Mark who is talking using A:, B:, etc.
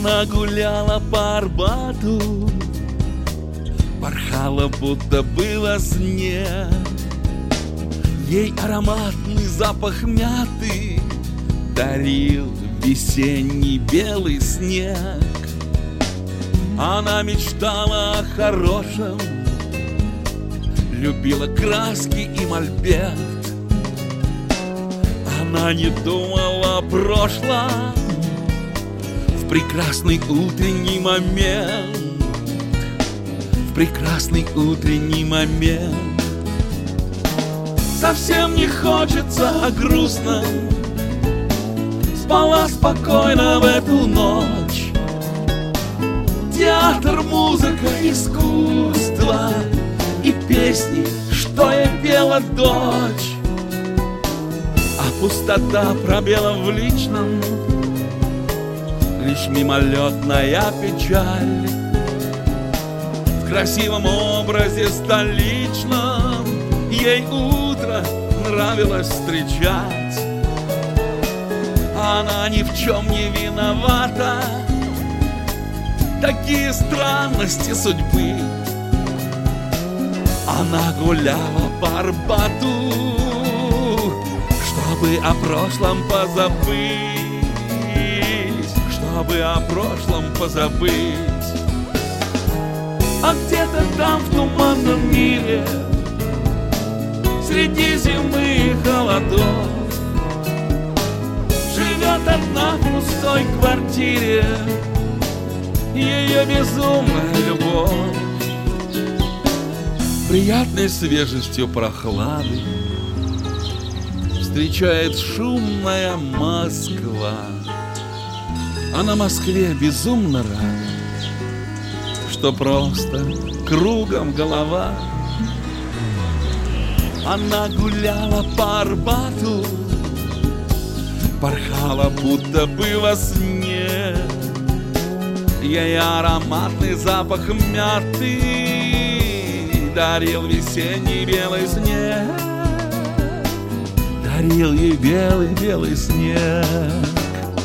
A: Она гуляла по Арбату, порхала, будто бы во сне. Ей ароматный запах мяты дарил весенний белый снег. Она мечтала о хорошем, любила краски и мольберт. Она не думала о прошлом в прекрасный утренний момент. В прекрасный утренний момент. Совсем не хочется о грустном, спала спокойно в эту ночь. Театр, музыка, искусство и песни, что я пела, дочь. А пустота пробелом в личном, лишь мимолетная печаль. В красивом образе столичном ей утро нравилось встречать. Она ни в чем не виновата, такие странности судьбы. Она гуляла по Арбату, чтобы о прошлом позабыть, чтобы о прошлом позабыть. А где-то там в туманном мире, среди зимы и холодов, живет одна в пустой квартире ее безумная любовь. Приятной свежестью прохлады встречает шумная Москва. А на Москве безумно рада, что просто кругом голова. Она гуляла по Арбату, порхала, будто бы во сне. Ей ароматный запах мяты дарил весенний белый снег. Дарил ей белый-белый снег.